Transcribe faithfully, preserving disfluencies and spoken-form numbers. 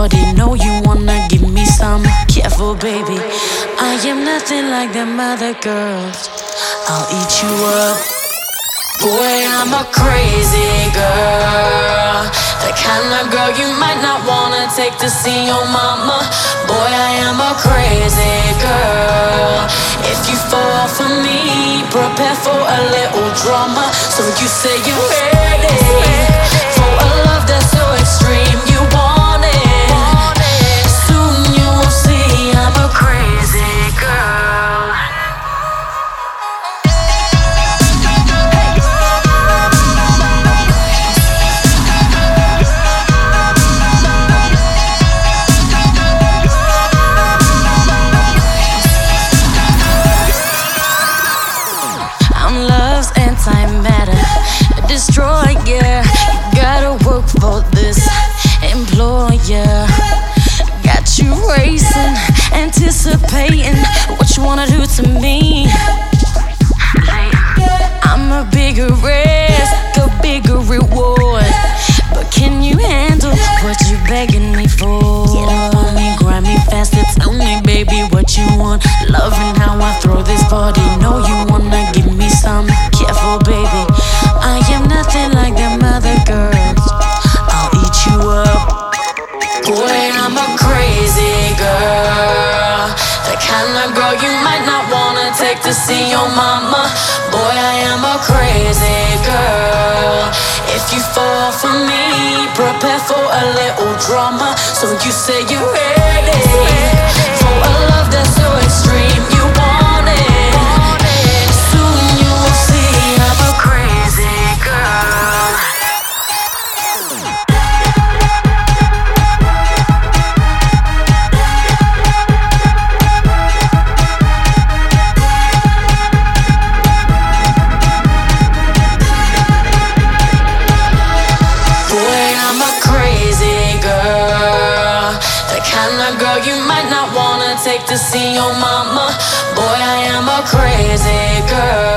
body, know you wanna give me some. Careful, baby, I am nothing like them other girls. I'll eat you up. Boy, I'm a crazy girl, the kind of girl you might not wanna take to see your mama. Boy, I am a crazy girl. If you fall for me, prepare for a little drama. So you say you're ready for a love that's so extreme. You want it, soon you will see I'm a crazy girl. Antimatter, destroyer. You gotta work for this employer. Got you racing, anticipating what you wanna do to me. I'm a bigger risk, a bigger reward, but can you handle what you begging me for? Get up on me, grind me faster. Tell me, baby, what you want. Loving how I throw this body. Know you wanna give me some. Careful, baby, I am nothing like them other girls. I'll eat you up. Boy, I'm a crazy girl, the kind of girl you might not wanna take to see your mama. Boy, I am a crazy girl. If you fall for me, prepare for a little drama. So you say you're ready for a love that's so extreme. You want it, soon you will see I'm a crazy girl. Girl, you might not wanna take to see your mama. Boy, I am a crazy girl.